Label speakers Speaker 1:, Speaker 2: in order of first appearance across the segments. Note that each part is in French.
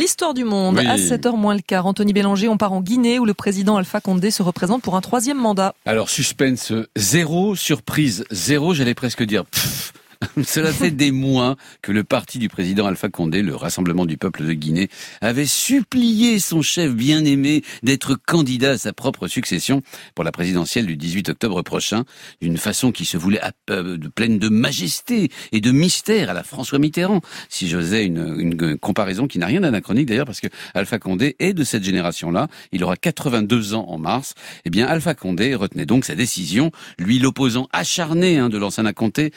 Speaker 1: L'histoire du monde,
Speaker 2: Oui.
Speaker 1: à 7h moins le quart. Anthony Bélanger, on part en Guinée où le président Alpha Condé se représente pour un 3e mandat.
Speaker 2: Alors, suspense 0, surprise 0, j'allais presque dire pfff. Cela fait des mois que le parti du président Alpha Condé, le Rassemblement du peuple de Guinée, avait supplié son chef bien-aimé d'être candidat à sa propre succession pour la présidentielle du 18 octobre prochain, d'une façon qui se voulait pleine de majesté et de mystère à la François Mitterrand. Si j'osais une comparaison qui n'a rien d'anachronique d'ailleurs, parce que Alpha Condé est de cette génération-là, il aura 82 ans en mars. Eh bien, Alpha Condé retenait donc sa décision, lui l'opposant acharné de Lansana Conté,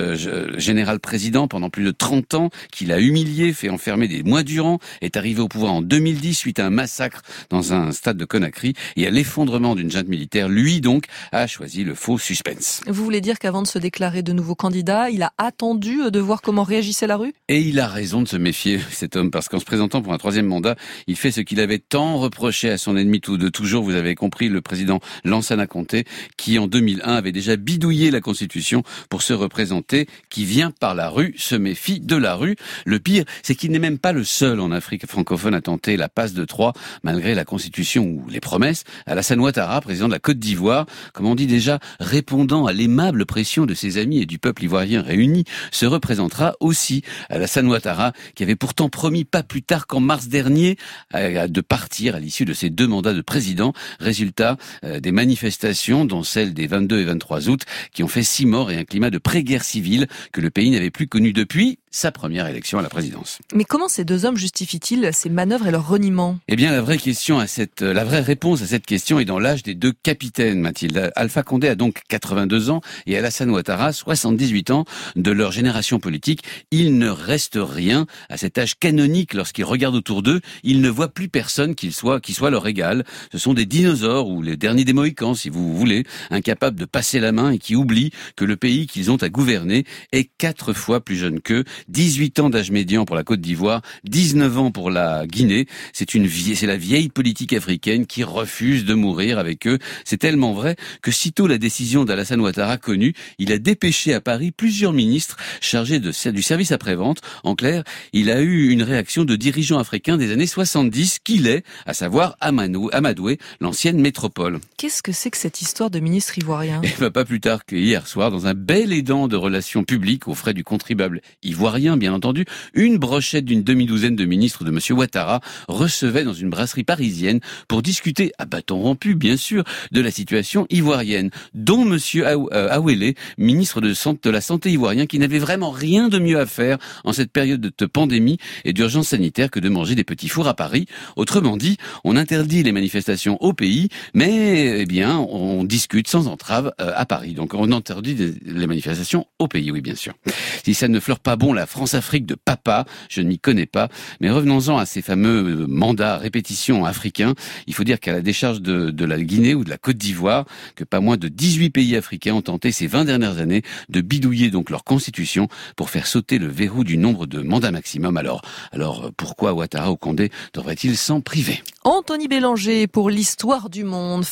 Speaker 2: général président pendant plus de 30 ans, qu'il a humilié, fait enfermer des mois durant, est arrivé au pouvoir en 2010 suite à un massacre dans un stade de Conakry et à l'effondrement d'une junte militaire. Lui donc a choisi le faux suspense.
Speaker 1: Vous voulez dire qu'avant de se déclarer de nouveau candidat, il a attendu de voir comment réagissait la rue ?
Speaker 2: Et il a raison de se méfier, cet homme, parce qu'en se présentant pour un 3e mandat, il fait ce qu'il avait tant reproché à son ennemi de toujours, vous avez compris, le président Lansana Conté, qui en 2001 avait déjà bidouillé la Constitution pour se représenter, qui vient par la rue, se méfie de la rue. Le pire, c'est qu'il n'est même pas le seul en Afrique francophone à tenter la passe de Troie, malgré la Constitution ou les promesses. Alassane Ouattara, président de la Côte d'Ivoire, comme on dit déjà, répondant à l'aimable pression de ses amis et du peuple ivoirien réuni, se représentera aussi. Alassane Ouattara, qui avait pourtant promis pas plus tard qu'en mars dernier de partir à l'issue de ses 2 mandats de président. Résultat, des manifestations, dont celle des 22 et 23 août, qui ont fait 6 morts et un climat de pré-guerre civile que le pays n'avait plus connu depuis sa première élection à la présidence.
Speaker 1: Mais comment ces 2 hommes justifient-ils ces manœuvres et leur reniement ?
Speaker 2: Eh bien, la vraie réponse à cette question est dans l'âge des 2 capitaines, Mathilde. Alpha Condé a donc 82 ans et Alassane Ouattara 78 ans. De leur génération politique, il ne reste rien à cet âge canonique. Lorsqu'ils regardent autour d'eux, ils ne voient plus personne qui soit leur égal. Ce sont des dinosaures ou les derniers des Mohicans, si vous voulez, incapables de passer la main et qui oublient que le pays qu'ils ont à gouverner est 4 fois plus jeune qu'eux. 18 ans d'âge médian pour la Côte d'Ivoire, 19 ans pour la Guinée. C'est la vieille politique africaine qui refuse de mourir avec eux. C'est tellement vrai que sitôt la décision d'Alassane Ouattara connue, il a dépêché à Paris plusieurs ministres chargés du service après-vente. En clair, il a eu une réaction de dirigeants africains des années 70 qu'il est, à savoir Amadoué, l'ancienne métropole.
Speaker 1: Qu'est-ce que c'est que cette histoire de ministre ivoirien ?
Speaker 2: Et pas plus tard que hier soir, dans un bel aidant de relations publiques aux frais du contribuable ivoirien, bien entendu, une brochette d'une demi-douzaine de ministres de M. Ouattara recevait dans une brasserie parisienne pour discuter, à bâton rompu bien sûr, de la situation ivoirienne, dont M. Awele, ministre de la Santé ivoirien, qui n'avait vraiment rien de mieux à faire en cette période de pandémie et d'urgence sanitaire que de manger des petits fours à Paris. Autrement dit, on interdit les manifestations au pays, mais on discute sans entrave à Paris. Donc on interdit les manifestations au pays, oui bien sûr. Si ça ne fleure pas bon la France-Afrique de papa, je ne m'y connais pas. Mais revenons-en à ces fameux mandats répétitions africains. Il faut dire qu'à la décharge de la Guinée ou de la Côte d'Ivoire, que pas moins de 18 pays africains ont tenté ces 20 dernières années de bidouiller donc leur constitution pour faire sauter le verrou du nombre de mandats maximum. Alors pourquoi Ouattara ou Condé devrait-il s'en priver ?
Speaker 1: Anthony Bélanger pour l'histoire du monde.